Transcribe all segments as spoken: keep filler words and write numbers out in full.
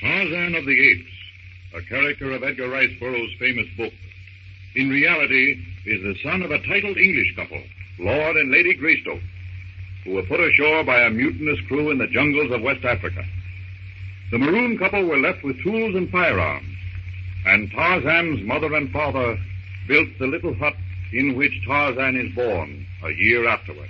Tarzan of the Apes, a character of Edgar Rice Burroughs' famous book, in reality is the son of a titled English couple, Lord and Lady Greystoke, who were put ashore by a mutinous crew in the jungles of West Africa. The maroon couple were left with tools and firearms, and Tarzan's mother and father built the little hut in which Tarzan is born a year afterward.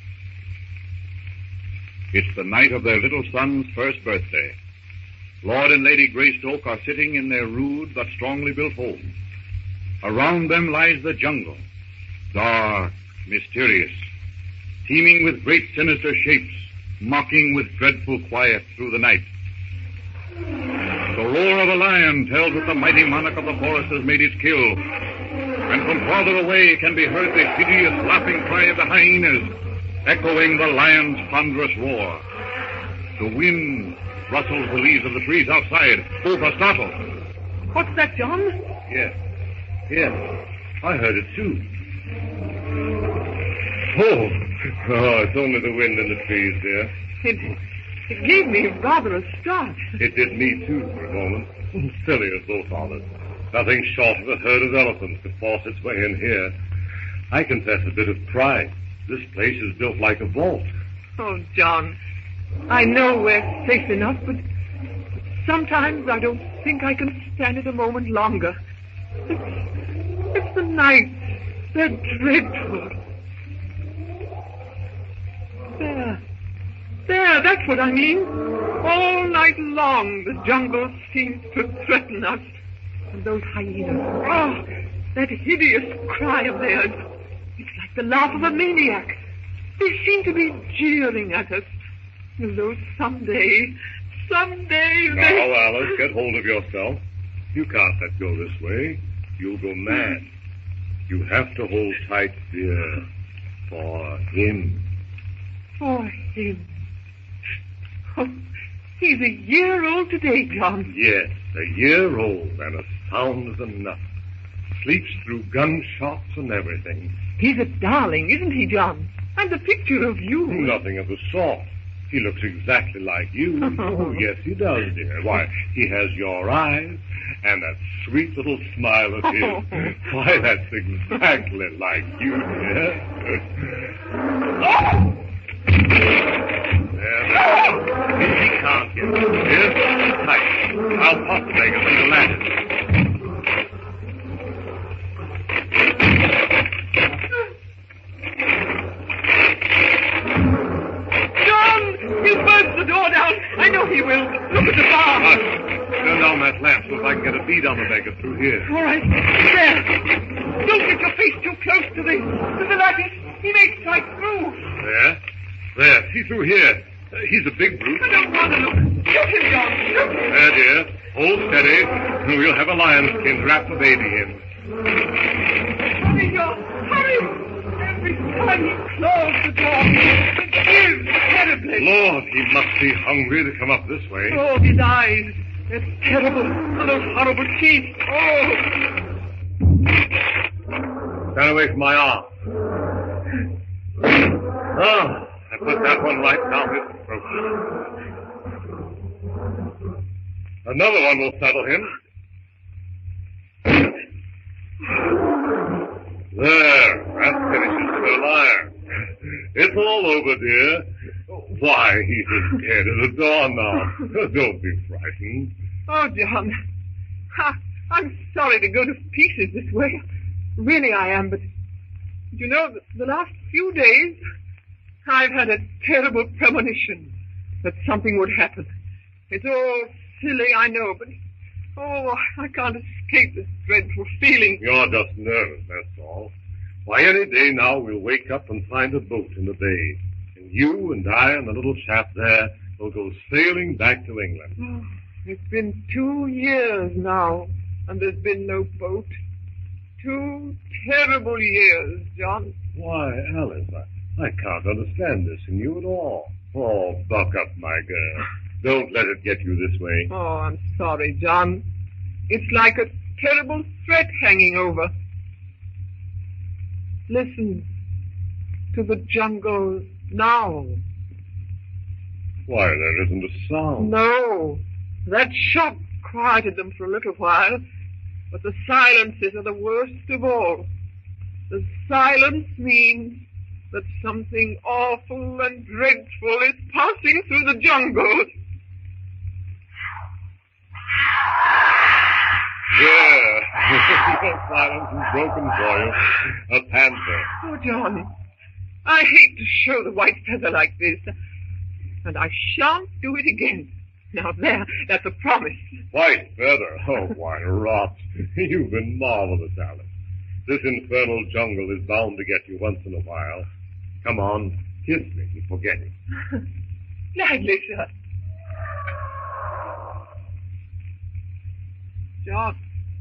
It's the night of their little son's first birthday. Lord and Lady Greystoke are sitting in their rude but strongly built home. Around them lies the jungle, dark, mysterious, teeming with great sinister shapes, mocking with dreadful quiet through the night. The roar of a lion tells that the mighty monarch of the forest has made its kill, and from farther away can be heard the hideous laughing cry of the hyenas, echoing the lion's ponderous roar. The wind rustles the leaves of the trees outside. Both are startled. What's that, John? Yes. Yes. I heard it, too. Oh. Oh, it's only the wind in the trees, dear. It, it gave me rather a start. It did me, too, for a moment. Silly as both of us. Nothing short of a herd of elephants could force its way in here. I confess a bit of pride. This place is built like a vault. Oh, John, I know we're safe enough, but sometimes I don't think I can stand it a moment longer. It's, it's the nights. They're dreadful. There. There, that's what I mean. All night long, the jungle seems to threaten us. And those hyenas. Oh, that hideous cry of theirs. It's like the laugh of a maniac. They seem to be jeering at us. Though someday, someday they... Now, Alice, get hold of yourself. You can't let go this way. You'll go mad. You have to hold tight, dear. For him. For him. Oh, he's a year old today, John. Yes, a year old and as sound as a nut. Sleeps through gunshots and everything. He's a darling, isn't he, John? And the picture of you. Nothing of the sort. He looks exactly like you. Oh, yes, he does, dear. Why, he has your eyes and that sweet little smile of his. Oh. Why, that's exactly like you, dear. Oh! There, there. He, he can't get it. Here, sit tight. I'll pop the bag and see the ladder. He'll burst the door down. I know he will. Look at the bar. Hush. Turn down that lamp so if I can get a bead on the beggar through here. All right. There. Don't get your face too close to the, to the lattice. He may strike through. There. There. See through here. Uh, he's a big brute. I don't want to look. Shoot him, John. Shoot him. There, dear. Hold steady. We'll have a lion skin to wrap the baby in. Hurry, John. Hurry. Every time he claws the door, it gives terribly. Lord, he must be hungry to come up this way. Oh, his eyes. They're terrible. And those horrible teeth. Oh. Stand away from my arm. Oh, I put that one right down his throat. Another one will settle him. There, that finishes the liar. It's all over, dear. Why, he's as scared as a door now. Don't be frightened. Oh, John. Ha, I'm sorry to go to pieces this way. Really I am, but you know, the, the last few days, I've had a terrible premonition that something would happen. It's all silly, I know, but oh, I can't escape this dreadful feeling. You're just nervous, that's all. Why, any day now we'll wake up and find a boat in the bay. And you and I and the little chap there will go sailing back to England. Oh, it's been two years now, and there's been no boat. Two terrible years, John. Why, Alice, I, I can't understand this in you at all. Oh, buck up, my girl. Don't let it get you this way. Oh, I'm sorry, John. It's like a terrible threat hanging over. Listen to the jungle now. Why, there isn't a sound. No, that shot quieted them for a little while, but the silences are the worst of all. The silence means that something awful and dreadful is passing through the jungle. Yeah, the silence is broken for you. A panther. Oh, John, I hate to show the white feather like this, and I shan't do it again. Now there, that's a promise. White feather? Oh, why, rot. You've been marvelous, Alice. This infernal jungle is bound to get you once in a while. Come on, kiss me and forget it. Gladly, sir. John,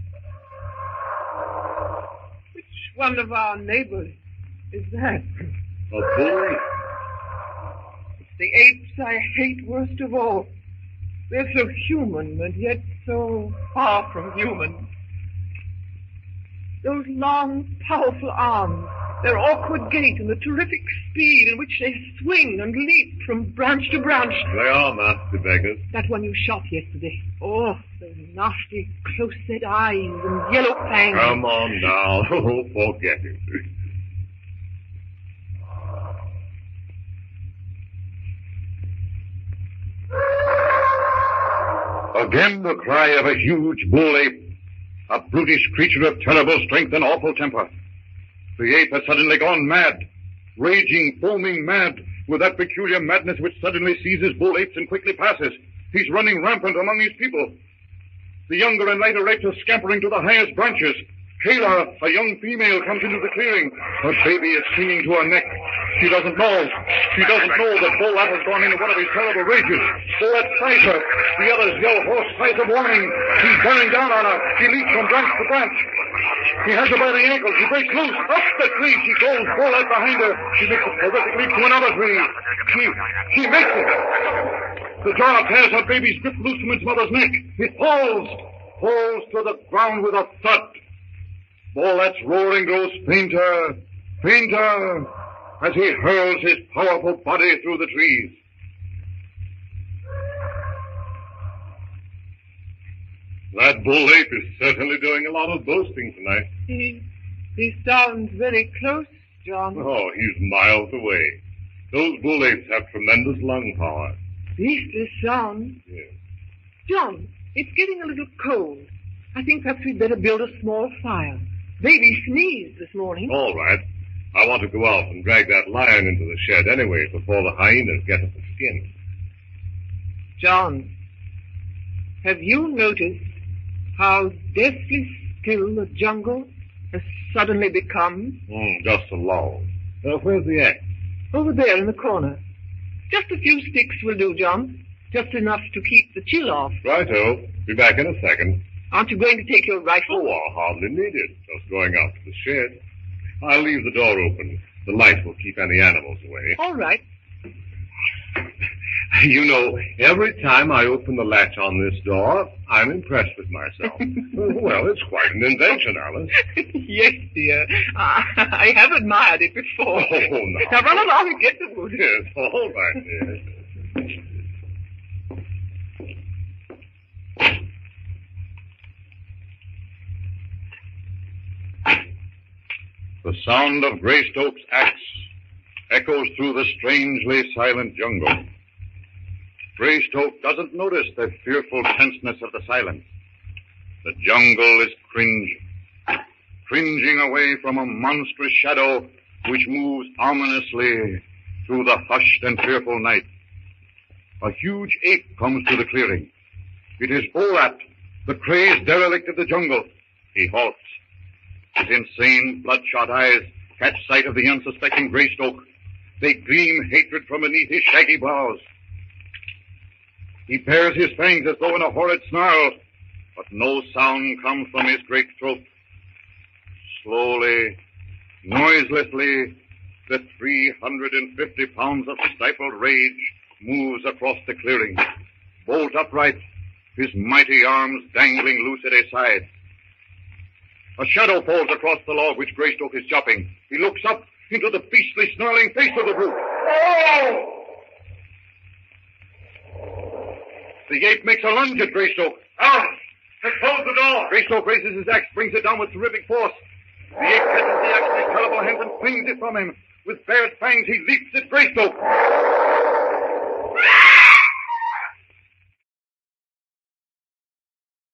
which one of our neighbors is that? A bull? It's the apes I hate worst of all. They're so human and yet so far from human. Those long, powerful arms, their awkward gait, and the terrific speed in which they swing and leap from branch to branch. They are nasty beggars. That one you shot yesterday. Oh, those nasty, close-set eyes and yellow fangs. Come on now. Oh, forget it. Again the cry of a huge bull ape, a brutish creature of terrible strength and awful temper. The ape has suddenly gone mad, raging, foaming mad, with that peculiar madness which suddenly seizes bull apes and quickly passes. He's running rampant among his people. The younger and lighter apes are scampering to the highest branches. Kayla, a young female, comes into the clearing. Her baby is clinging to her neck. She doesn't know. She doesn't know that Bolat has gone into one of his terrible rages. Bolat tries her. The others yell hoarse cries of warning. He's bearing down on her. She leaps from branch to branch. He has her by the ankles. She breaks loose. Up the tree she goes. Bolat behind her. She makes a terrific leap to another tree. She, she makes it. The jar tears her baby's grip loose from its mother's neck. It falls. Falls to the ground with a thud. Bolat's roaring grows fainter, fainter, as he hurls his powerful body through the trees. That bull ape is certainly doing a lot of boasting tonight. He, he sounds very close, John. Oh, he's miles away. Those bull apes have tremendous lung power. Beastly sound. Yes. John, it's getting a little cold. I think perhaps we'd better build a small fire. Baby sneezed this morning. All right. I want to go out and drag that lion into the shed anyway before the hyenas get at the skin. John, have you noticed how deathly still the jungle has suddenly become? Mm, just a lull. Uh, where's the axe? Over there in the corner. Just a few sticks will do, John. Just enough to keep the chill off. Righto. Be back in a second. Aren't you going to take your rifle? Oh, I'll hardly need it. Just going out to the shed. I'll leave the door open. The light will keep any animals away. All right. You know, every time I open the latch on this door, I'm impressed with myself. Well, it's quite an invention, Alice. Yes, dear. I, I have admired it before. Oh, no. Now run along and get the wood. Yes, all right, dear. The sound of Greystoke's axe echoes through the strangely silent jungle. Greystoke doesn't notice the fearful tenseness of the silence. The jungle is cringing, cringing away from a monstrous shadow which moves ominously through the hushed and fearful night. A huge ape comes to the clearing. It is Bolat, the crazed derelict of the jungle. He halts. His insane, bloodshot eyes catch sight of the unsuspecting Greystoke. They gleam hatred from beneath his shaggy brows. He bares his fangs as though in a horrid snarl, but no sound comes from his great throat. Slowly, noiselessly, the three hundred fifty pounds of stifled rage moves across the clearing, bolt upright, his mighty arms dangling loose at his side. A shadow falls across the log which Greystoke is chopping. He looks up into the beastly, snarling face of the brute. Oh! The ape makes a lunge at Greystoke, Out! Close the door! Greystoke raises his axe, brings it down with terrific force. The ape catches the axe in his terrible hands and flings it from him. With bared fangs, he leaps at Greystoke.